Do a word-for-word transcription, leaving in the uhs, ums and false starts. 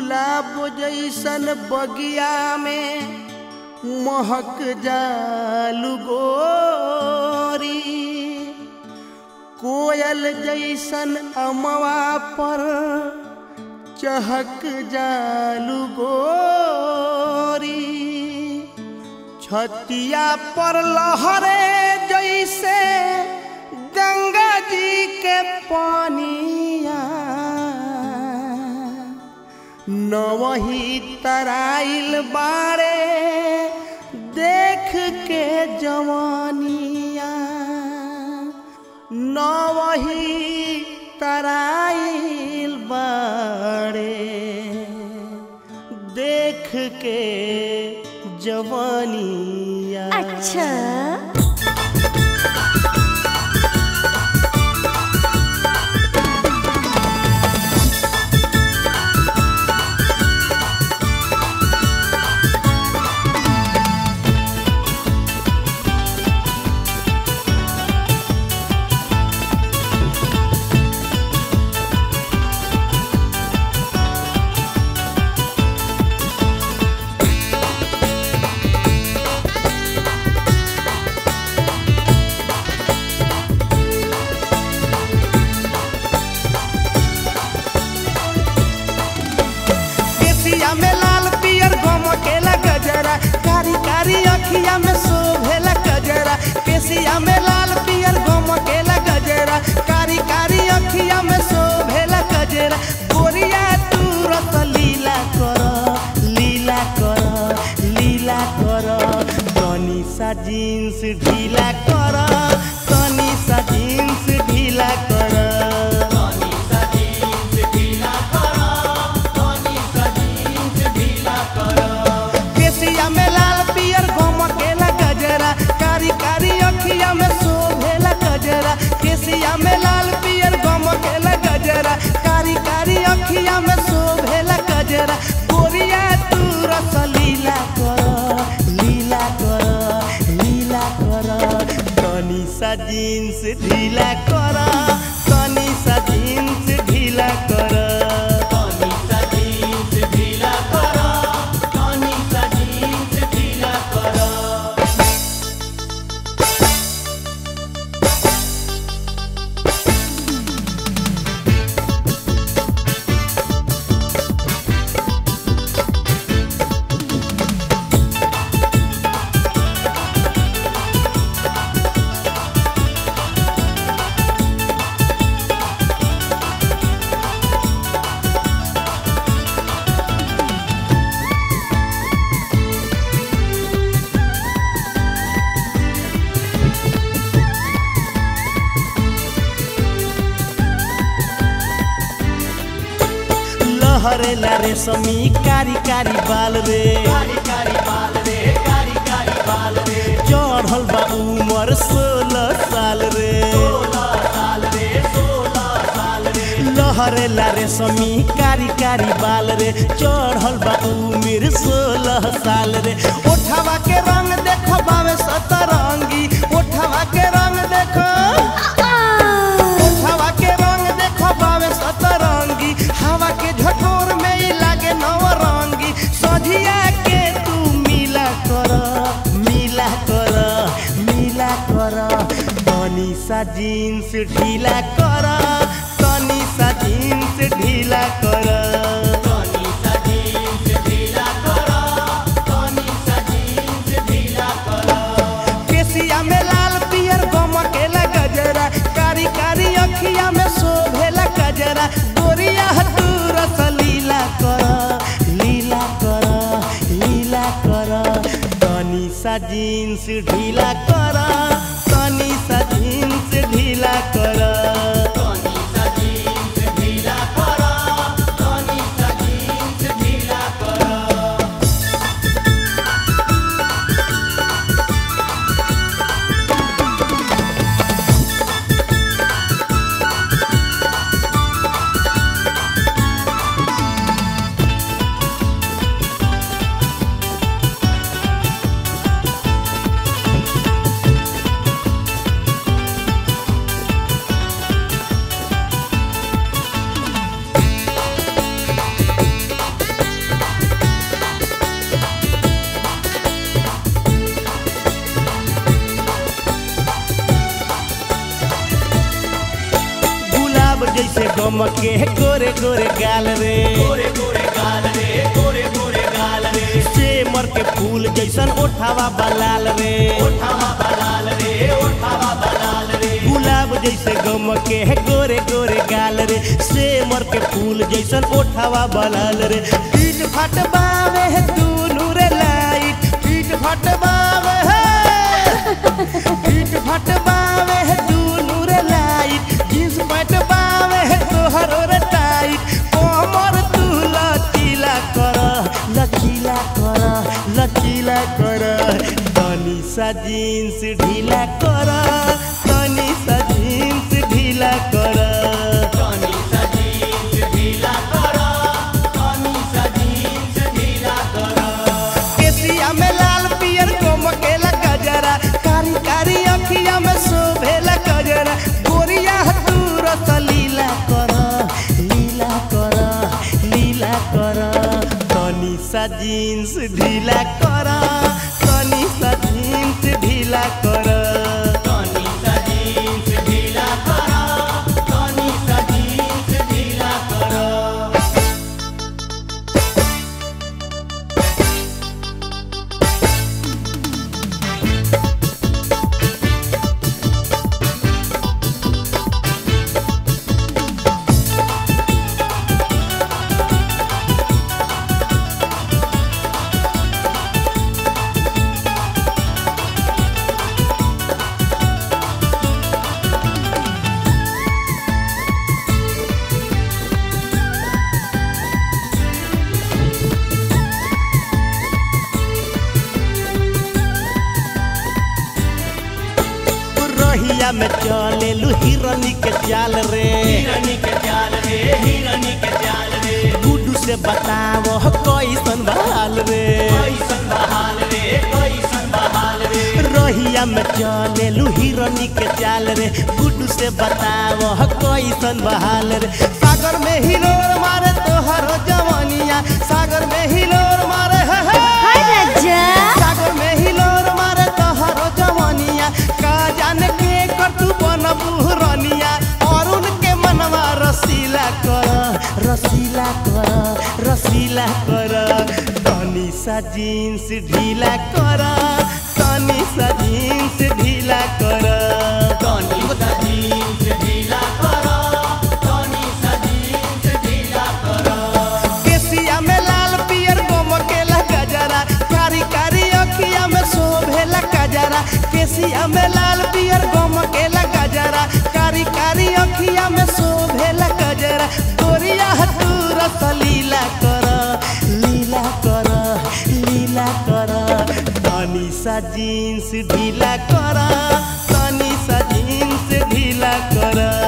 गुलाब जैसन बगिया में महक जालू गोरी, कोयल जैसन अमवा पर चहक जालू गोरी, छतिया पर लहरे जैसे गंगा जी के पानिया, नवही तराइल बारे देख के जवानिया, नवही तराइल बारे देख के जवानिया। अच्छा में लाल पियर गम केला गजरा, कारी कारी अखिया में शोभेला गजरा, केसिया में लाल पियर गम केला गजरा, कारी कारी अखिया में शोभेला गजरा, गोरिया तू रस लीला कर लीला कर लीला कर, तनी सा जींस ढीला कर तनी सा जींस ढीला कर। केसिया में लाल पियर गम केला गजरा, कारी कारी अखिया में शोभेला गजरा, केसिया में लाल पियर गम केला गजरा, कारी कारी अखिया में शोभेला गजरा, गोरिया तू रस लीला कर लीला कर लीला कर, तनी सा जींस ढीला कर तनी सा जींस ढीला कर। लहरेला रेशमी कारी कारी बाल रे, कारी कारी बाल रे, कारी कारी बाल रे, चढ़ल बा उमर सोलह साल रे, सोलह साल रे, सोलह साल रे, लहरेला रेशमी कारी कारी बाल रे, चढ़ल बा उमर सोलह साल रे, ओठवा के रंग देखो बावे सतरंगी, ओठवा के रंग देखो ओठवा के रंग देखो बावे सतरंगी, हवा के झकोर में ही लागे नवरंगी, सझिया के तू मिला कर मिला कर मिला कर, तनी सा जींस ढीला कर तनी सा जींस ढीला कर। तनी सा जींस ढीला कर तनी सा जींस ढीला कर। केसिया में लाल पियर गम केला गजरा, कारी कारी अखिया में शोभेला गजरा, गोरिया तू रस लीला कर लीला कर लीला कर, तनी सा जींस ढीला कर तनी सा जींस ढीला कर। तनी सा जींस ढीला कर तनी सा जींस ढीला कर। गम के गोरे गोरे गाल रे गोरे गोरे गाल रे गोरे गोरे गाल रे सेमर के फूल जैसन ओठावा बलाल रे ओठावा बलाल रे ओठावा बलाल रे गुलाब जैसे गम के गोरे गोरे गाल रे सेमर के फूल जैसन ओठावा बलाल रे पीठ फटबावे है दुनू रे लाइट पीठ फटबावे है पीठ फटबावे है दुनू रे लाइट जींस फटबावे है तोहर रे टाइट कमर तू लचीला कर लचीला कर लचीला कर तनी सा जींस ढीला कर तनी सा जींस ढीला कर तनी सा जींस ढीला कर तनी सा जींस ढीला कर केसिया में लाल पियर गमकेला गजरा कारी कारी अखिया में शोभेला गजरा गोरिया तू रस लीला कर लीला कर लीला कर तनी सा जींस ढीला कर तनी सा जींस ढीला कर तनी सा जींस ढीला कर तनी सा जींस ढीला कर रहिया में चले लू हिरनी के चाल रे हिरनी के चाल रे हिरनी के चाल रे गुड्डू से बतावो कैसन बहाल रे कैसन बहाल रे कैसन बहाल रे रहिया में चले लू हिरनी के चाल रे गुड्डू से बतावो कैसन बहाल रे सागर में हिलोर मारे तोहर जवानिया सागर में हिलोर मारे है हाय राजा सागर में हिलोर मारे तोहर जवानिया का जाने के कर तू बनबू रनिया और उनके मनवा रसीला कर रसीला कर रसीला कर तनी सा जींस ढीला कर तनी सा जींस ढीला कर तनी सा जींस ढीला कर तनी सा जींस ढीला कर केसिया में लाल पियर गमकेला गजरा कारी कारी अखिया में शोभेला गजरा केसिया में लाल पियर गमकेला गजरा कारी कारी अखिया में शोभेला गजरा गोरिया तू रस लीला कर लीला कर लीला कर तनी सा जींस ढीला कर तनी सा जींस ढीला कर